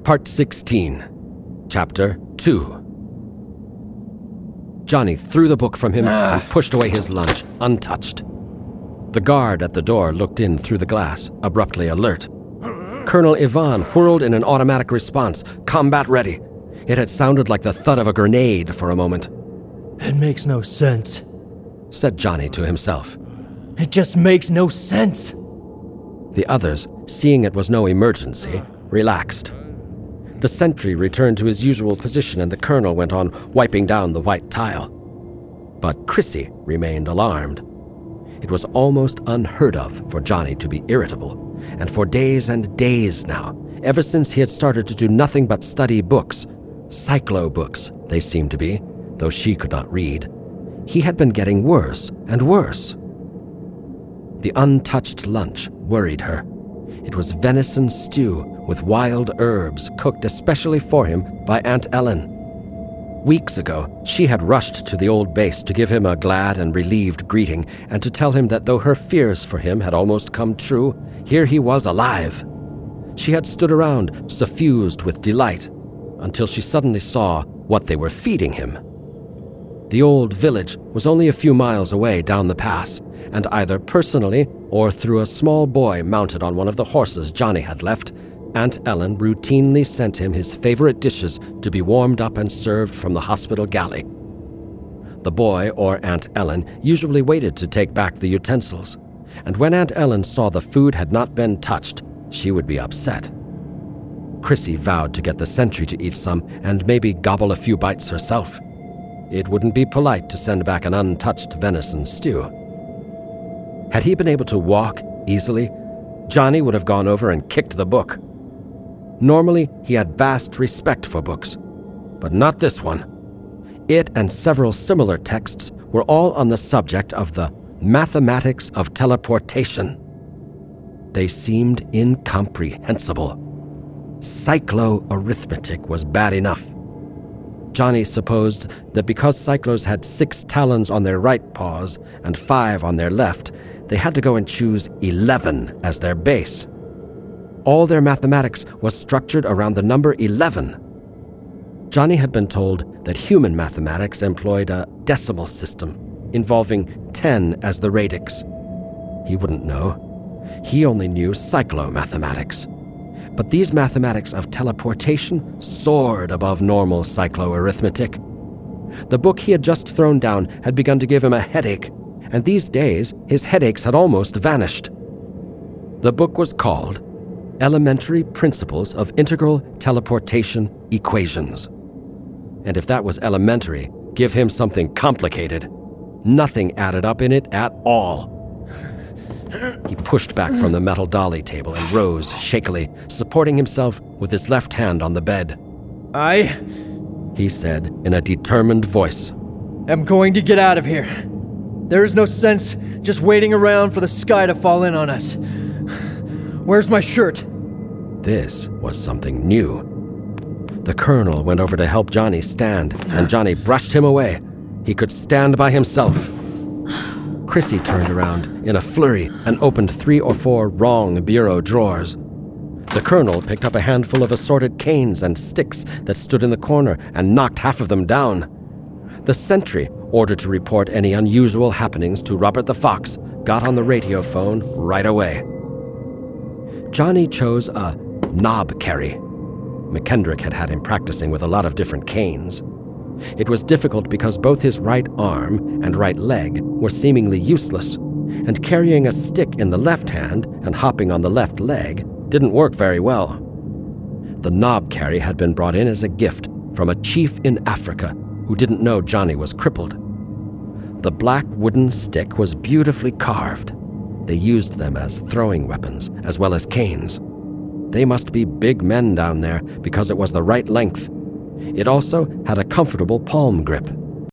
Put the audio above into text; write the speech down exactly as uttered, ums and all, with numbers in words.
Part sixteen, Chapter two. Johnny threw the book from him ah. and pushed away his lunch, untouched. The guard at the door looked in through the glass, abruptly alert. Colonel Ivan whirled in an automatic response, combat ready. It had sounded like the thud of a grenade for a moment. It makes no sense, said Johnny to himself. It just makes no sense. The others, seeing it was no emergency, relaxed. The sentry returned to his usual position and the colonel went on wiping down the white tile. But Chrissy remained alarmed. It was almost unheard of for Johnny to be irritable, and for days and days now, ever since he had started to do nothing but study books, cyclo books they seemed to be, though she could not read, he had been getting worse and worse. The untouched lunch worried her. It was venison stew with wild herbs cooked especially for him by Aunt Ellen. Weeks ago, she had rushed to the old base to give him a glad and relieved greeting and to tell him that though her fears for him had almost come true, here he was alive. She had stood around, suffused with delight, until she suddenly saw what they were feeding him. The old village was only a few miles away down the pass, and either personally or through a small boy mounted on one of the horses Johnny had left, Aunt Ellen routinely sent him his favorite dishes to be warmed up and served from the hospital galley. The boy or Aunt Ellen usually waited to take back the utensils, and when Aunt Ellen saw the food had not been touched, she would be upset. Chrissy vowed to get the sentry to eat some and maybe gobble a few bites herself. It wouldn't be polite to send back an untouched venison stew. Had he been able to walk easily, Johnny would have gone over and kicked the book. Normally, he had vast respect for books, but not this one. It and several similar texts were all on the subject of the mathematics of teleportation. They seemed incomprehensible. Cyclo-arithmetic was bad enough. Johnny supposed that because cyclos had six talons on their right paws and five on their left, they had to go and choose eleven as their base. All their mathematics was structured around the number eleven. Johnny had been told that human mathematics employed a decimal system involving ten as the radix. He wouldn't know. He only knew cyclo-mathematics. But these mathematics of teleportation soared above normal cyclo-arithmetic. The book he had just thrown down had begun to give him a headache, and these days his headaches had almost vanished. The book was called Elementary Principles of Integral Teleportation Equations. And if that was elementary, give him something complicated. Nothing added up in it at all. He pushed back from the metal dolly table and rose shakily, supporting himself with his left hand on the bed. I... he said in a determined voice. I'm going to get out of here. There is no sense just waiting around for the sky to fall in on us. Where's my shirt? This was something new. The colonel went over to help Johnny stand, and Johnny brushed him away. He could stand by himself. Chrissy turned around in a flurry and opened three or four wrong bureau drawers. The colonel picked up a handful of assorted canes and sticks that stood in the corner and knocked half of them down. The sentry, ordered to report any unusual happenings to Robert the Fox, got on the radio phone right away. Johnny chose a knob carry. McKendrick had had him practicing with a lot of different canes. It was difficult because both his right arm and right leg were seemingly useless, and carrying a stick in the left hand and hopping on the left leg didn't work very well. The knob carry had been brought in as a gift from a chief in Africa who didn't know Johnny was crippled. The black wooden stick was beautifully carved. They used them as throwing weapons as well as canes. They must be big men down there because it was the right length. It also had a comfortable palm grip.